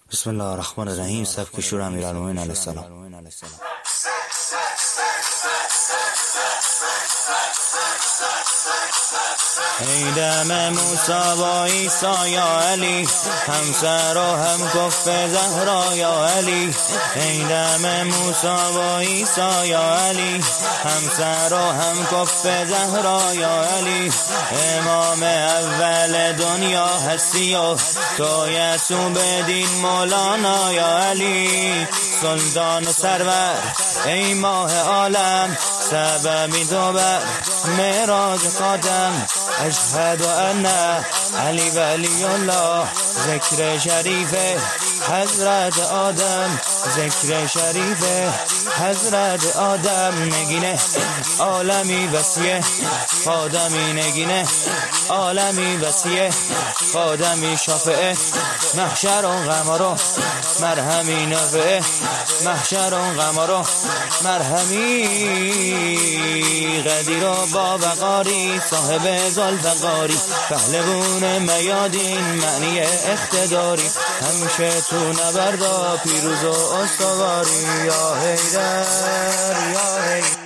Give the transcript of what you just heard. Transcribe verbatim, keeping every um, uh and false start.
بسم الله الرحمن الرحیم. سبک شور امیرالمومنین علیه السلام. ای دم موسی و عیسی یا علی، هم سر و هم کف زهرا یا علی. ای دم موسی و عیسی یا علی، هم سر و هم کف زهرا یا علی. امام اول دنیا هستی و تو یسوع بدین مولانا یا علی. سلطان و سرور ای ماه عالم، سببی تو بر معراج قدم. اشهد ان علی ولی الله، ذکر شریف حضرت آدم. ذکر شریف حضرت آدم. نگینه عالمی وسیع خادمی، نگینه عالمی وسیع خادمی شافعه. محشر و غمارو مرهمی نافعه، محشر و غمارو مرهمی. قدیر و بابقاری صاحب ذوالفقاری، پهلوان میادین معنی اقتداری. همیشه تو نبردا پیروز و استواری. یا حیدر یا حیدر.